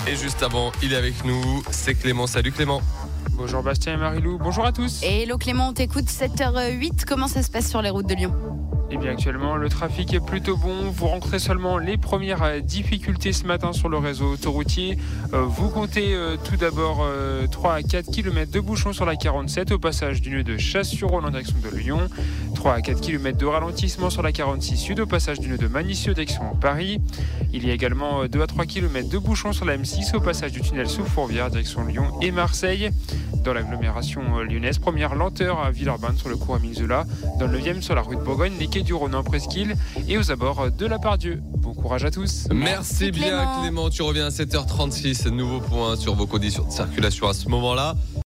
Et juste avant, il est avec nous, c'est Clément. Salut Clément. Bonjour Bastien et Marilou, bonjour à tous. Hello Clément, on t'écoute, 7h08, comment ça se passe sur les routes de Lyon ? Eh bien actuellement le trafic est plutôt bon, vous rencontrez seulement les premières difficultés ce matin sur le réseau autoroutier. Vous comptez tout d'abord 3 à 4 km de bouchons sur la 47 au passage du nœud de Chasse-sur-Rhône en direction de Lyon. 3 à 4 km de ralentissement sur la 46 Sud au passage du nœud de Magny-sur direction Paris. Il y a également 2 à 3 km de bouchons sur la M6 au passage du tunnel sous Fourvière direction Lyon et Marseille. Dans l'agglomération lyonnaise, première lenteur à Villeurbanne sur le cours Émile Zola. Dans le 9e sur la rue de Bourgogne, les quais du Rhône en Presqu'île et aux abords de la Part-Dieu. Bon courage à tous. Merci bien Clément, tu reviens à 7h36, nouveau point sur vos conditions de circulation à ce moment-là.